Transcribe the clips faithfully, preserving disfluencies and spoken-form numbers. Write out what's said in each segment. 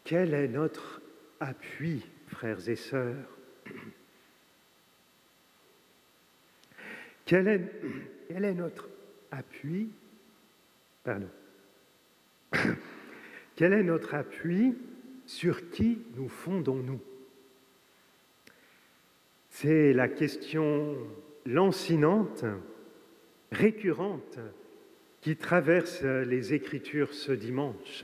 Quel est notre appui, frères et sœurs? Quel est, quel est notre appui? Pardon. Quel est notre appui? Sur qui nous fondons-nous? C'est la question lancinante, récurrente, qui traverse les Écritures ce dimanche.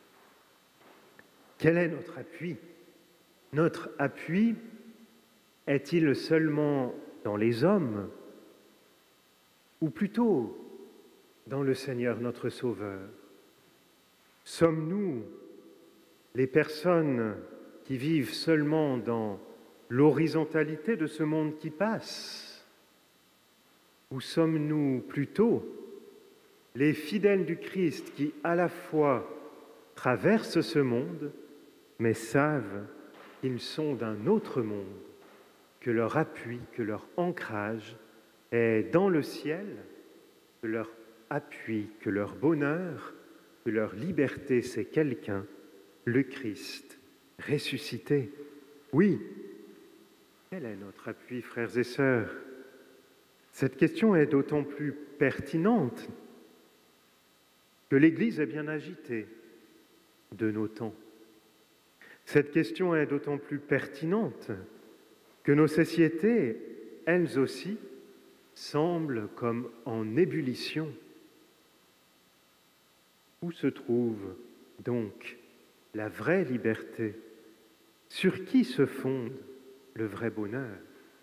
Quel est notre appui? Notre appui est-il seulement dans les hommes, ou plutôt dans le Seigneur notre Sauveur? Sommes-nous les personnes qui vivent seulement dans l'horizontalité de ce monde qui passe? Ou sommes-nous plutôt les fidèles du Christ qui à la fois traversent ce monde, mais savent qu'ils sont d'un autre monde, que leur appui, que leur ancrage est dans le ciel, que leur appui, que leur bonheur, que leur liberté, c'est quelqu'un, le Christ ressuscité. Oui, quel est notre appui, frères et sœurs? Cette question est d'autant plus pertinente que l'Église est bien agitée de nos temps. Cette question est d'autant plus pertinente que nos sociétés, elles aussi, semblent comme en ébullition. Où se trouve donc la vraie liberté? Sur qui se fonde le vrai bonheur?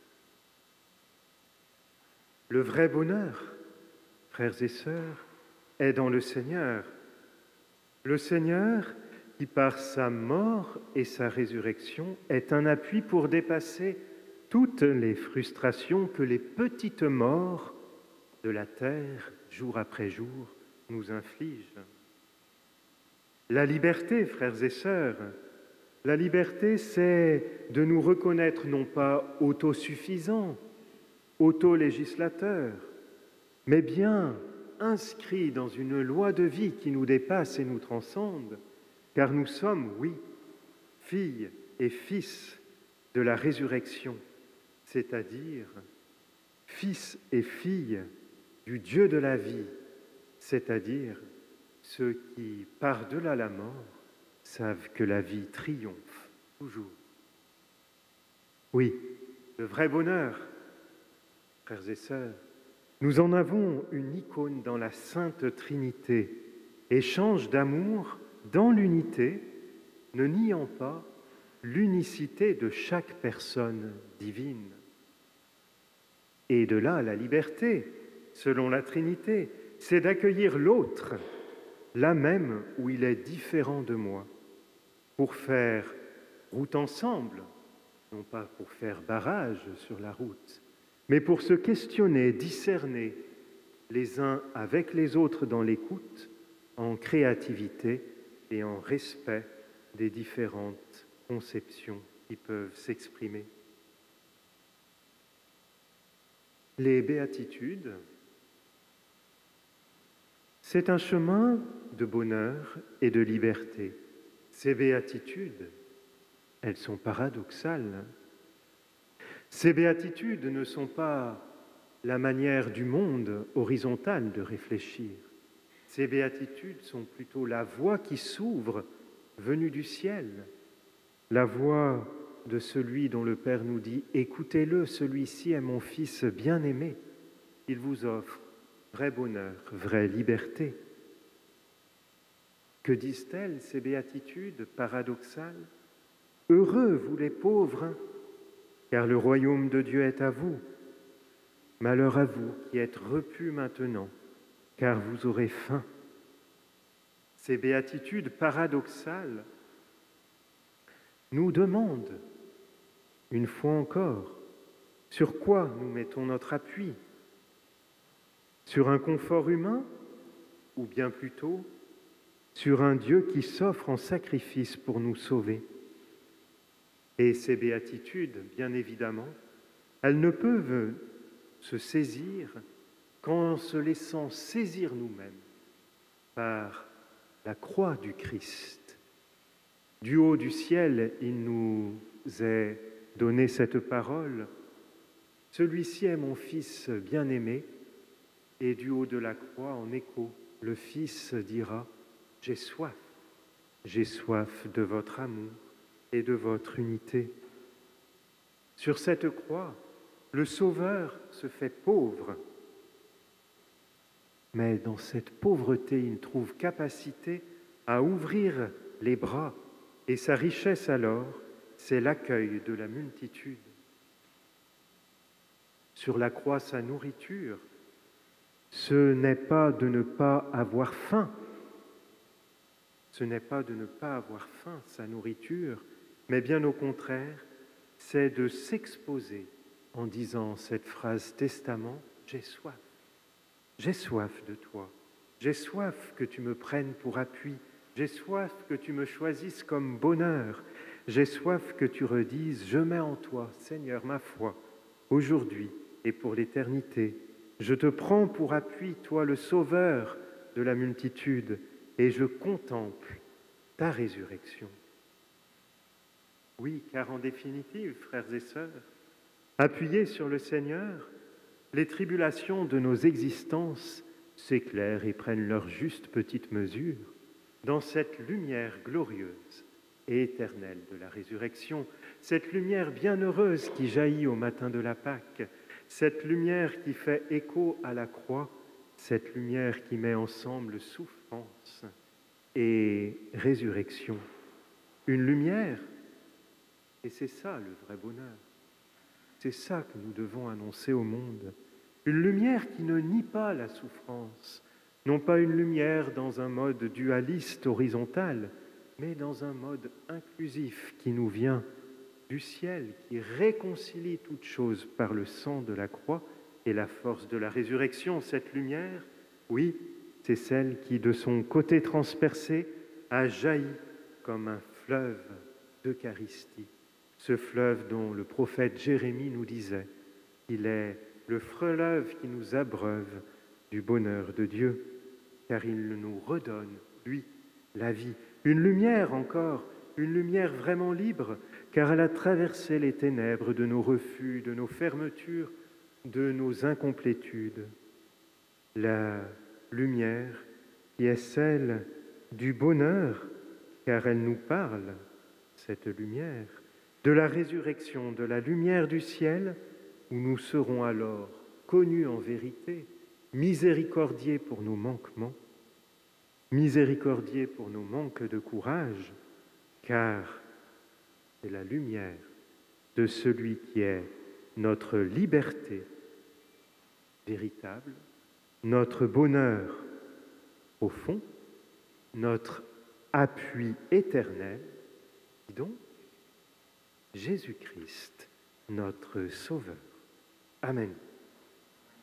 Le vrai bonheur, frères et sœurs, est dans le Seigneur. Le Seigneur qui, par sa mort et sa résurrection, est un appui pour dépasser toutes les frustrations que les petites morts de la terre, jour après jour, nous infligent. La liberté, frères et sœurs, la liberté, c'est de nous reconnaître non pas autosuffisants, autolégislateurs, mais bien inscrits dans une loi de vie qui nous dépasse et nous transcende, car nous sommes, oui, filles et fils de la résurrection, c'est-à-dire fils et filles du Dieu de la vie, c'est-à-dire ceux qui, par-delà la mort, savent que la vie triomphe toujours. Oui, le vrai bonheur, frères et sœurs, nous en avons une icône dans la Sainte Trinité, échange d'amour dans l'unité, ne niant pas l'unicité de chaque personne divine. Et de là, la liberté, selon la Trinité, c'est d'accueillir l'autre, là même où il est différent de moi, pour faire route ensemble, non pas pour faire barrage sur la route, mais pour se questionner, discerner les uns avec les autres dans l'écoute, en créativité et en respect des différentes conceptions qui peuvent s'exprimer. Les béatitudes, c'est un chemin de bonheur et de liberté. Ces béatitudes, elles sont paradoxales. Ces béatitudes ne sont pas la manière du monde horizontale de réfléchir. Ces béatitudes sont plutôt la voie qui s'ouvre, venue du ciel, la voie de celui dont le Père nous dit « Écoutez-le, celui-ci est mon Fils bien-aimé, il vous offre vrai bonheur, vraie liberté. » Que disent-elles, ces béatitudes paradoxales? « Heureux, vous les pauvres, car le royaume de Dieu est à vous. Malheur à vous qui êtes repus maintenant, car vous aurez faim. » Ces béatitudes paradoxales nous demandent, une fois encore, sur quoi nous mettons notre appui? Sur un confort humain, ou bien plutôt sur un Dieu qui s'offre en sacrifice pour nous sauver? Et ces béatitudes, bien évidemment, elles ne peuvent se saisir qu'en se laissant saisir nous-mêmes par la croix du Christ. Du haut du ciel, il nous est donné cette parole. Celui-ci est mon Fils bien-aimé, et du haut de la croix, en écho, le Fils dira, « J'ai soif, j'ai soif de votre amour et de votre unité. » Sur cette croix, le Sauveur se fait pauvre, mais dans cette pauvreté, il trouve capacité à ouvrir les bras, et sa richesse alors, c'est l'accueil de la multitude. Sur la croix, sa nourriture, ce n'est pas de ne pas avoir faim, ce n'est pas de ne pas avoir faim, sa nourriture, mais bien au contraire, c'est de s'exposer en disant cette phrase testament, « J'ai soif, j'ai soif de toi, j'ai soif que tu me prennes pour appui, j'ai soif que tu me choisisses comme bonheur, j'ai soif que tu redises, je mets en toi, Seigneur, ma foi, aujourd'hui et pour l'éternité. Je te prends pour appui, toi le Sauveur de la multitude, et je contemple ta résurrection. » Oui, car en définitive, frères et sœurs, appuyés sur le Seigneur, les tribulations de nos existences s'éclairent et prennent leur juste petite mesure dans cette lumière glorieuse et éternelle de la résurrection, cette lumière bienheureuse qui jaillit au matin de la Pâque, cette lumière qui fait écho à la croix, cette lumière qui met ensemble souffrance et résurrection. Une lumière, et c'est ça le vrai bonheur, c'est ça que nous devons annoncer au monde. Une lumière qui ne nie pas la souffrance, non pas une lumière dans un mode dualiste horizontal, mais dans un mode inclusif qui nous vient du ciel, qui réconcilie toutes choses par le sang de la croix et la force de la résurrection. Cette lumière, oui, c'est celle qui, de son côté transpercé, a jailli comme un fleuve d'Eucharistie. Ce fleuve dont le prophète Jérémie nous disait qu'il est le fleuve qui nous abreuve du bonheur de Dieu, car il nous redonne, lui, la vie. Une lumière encore, une lumière vraiment libre, car elle a traversé les ténèbres de nos refus, de nos fermetures, de nos incomplétudes. La lumière qui est celle du bonheur, car elle nous parle, cette lumière, de la résurrection, de la lumière du ciel, où nous serons alors connus en vérité, miséricordiés pour nos manquements, miséricordiés pour nos manques de courage, car c'est la lumière de celui qui est notre liberté véritable, notre bonheur au fond, notre appui éternel, et donc Jésus-Christ, notre Sauveur. Amen.